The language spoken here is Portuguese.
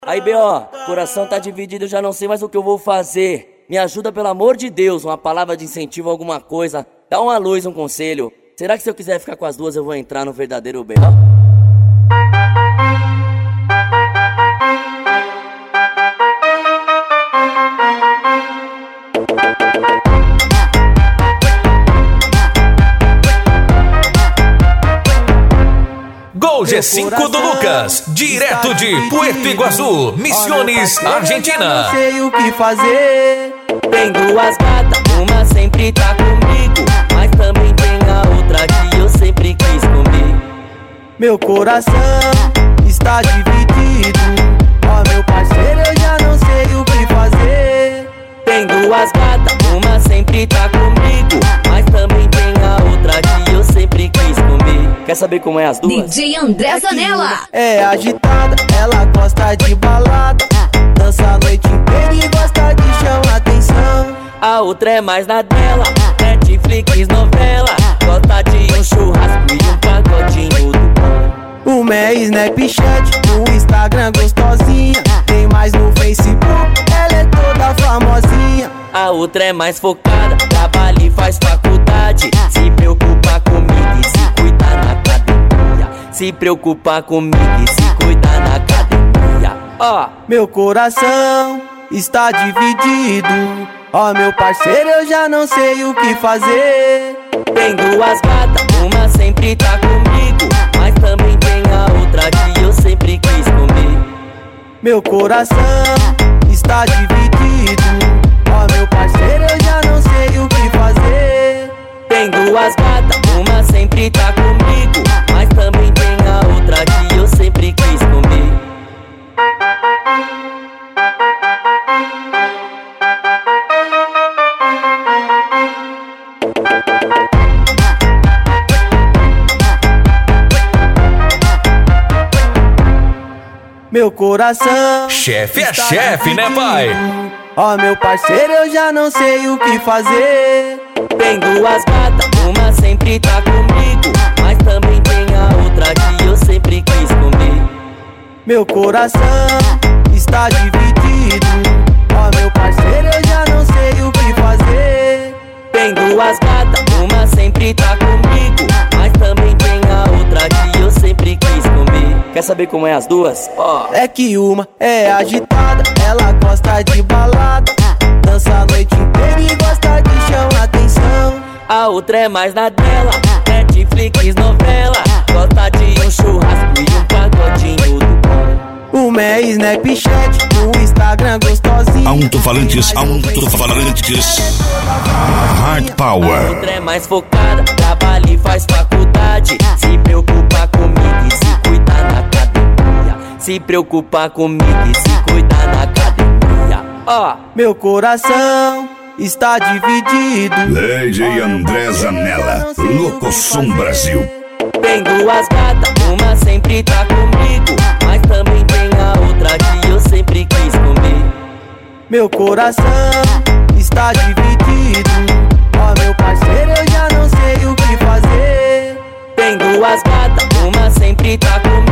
Aí, B.O., coração tá dividido, eu já não sei mais o que eu vou fazer. Me ajuda, pelo amor de Deus, uma palavra de incentivo, alguma coisa. Dá uma luz, um conselho. Será que se eu quiser ficar com as duas eu vou entrar no verdadeiro B.O.? Gol G5 do Lucas, direto de Puerto Iguaçu, Misiones, Argentina. Não sei o que fazer. Tem duas gatas, uma sempre tá comigo, mas também tem a outra que eu sempre quis comer. Meu coração está dividido. Ó, meu parceiro, eu já não sei o que fazer. Tem duas gatas, uma sempre tá comigo, mas também tem a outra que eu sempre quis comer. Quer saber como é as duas? DJ André Zanella. É agitada, ela gosta de balada, dança a noite inteira e gosta de chamar atenção. A outra é mais na dela, Netflix, novela, gosta de um churrasco e um pagodinho do bom. Uma é Snapchat, no Instagram gostosinha, tem mais no Facebook, ela é toda famosinha. A outra é mais focada, trabalha e faz faculdade, se preocupa comigo e se cuida na academia. Se preocupar comigo e se cuidar na academia. Ó, meu coração está dividido. Ó, meu parceiro, eu já não sei o que fazer. Tem duas gatas, uma sempre tá comigo, mas também tem a outra que eu sempre quis comer. Meu coração está dividido. Ó, meu parceiro, eu já não sei o que fazer. Tem duas gatas, uma sempre tá comigo, mas também tem a outra que eu sempre quis comer. Meu coração Chefe é chefe, né, pai? Ó, meu parceiro, eu já não sei o que fazer. Tem duas gatas, uma sempre tá comigo, mas também tem a outra que eu sempre quis comer. Meu coração está dividido. Ó, meu parceiro, eu já não sei o que fazer. Tem duas gatas, uma sempre tá comigo, mas também tem a outra que eu sempre quis comer. Quer saber como é as duas? Ó, é que uma é agitada, ela gosta de balada, dança a noite inteira e gosta de chamar atenção. A outra é mais na dela, Netflix, novela, gosta de um churrasco e um pagodinho do bom. Uma é Snapchat, no Instagram gostosinha, Alto-falantes, Hard Power. A outra é mais focada, trabalha e faz faculdade, se preocupa comigo e se cuida na academia. Se preocupar comigo e se cuidar na academia. Ó, meu coração está dividido. DJ André Zanella, Locosom Brasil. Tem duas gatas, uma sempre tá comigo, mas também tem a outra que eu sempre quis comer. Meu coração está dividido. Ó, meu parceiro, eu já não sei o que fazer. Tem duas gatas, uma sempre tá comigo,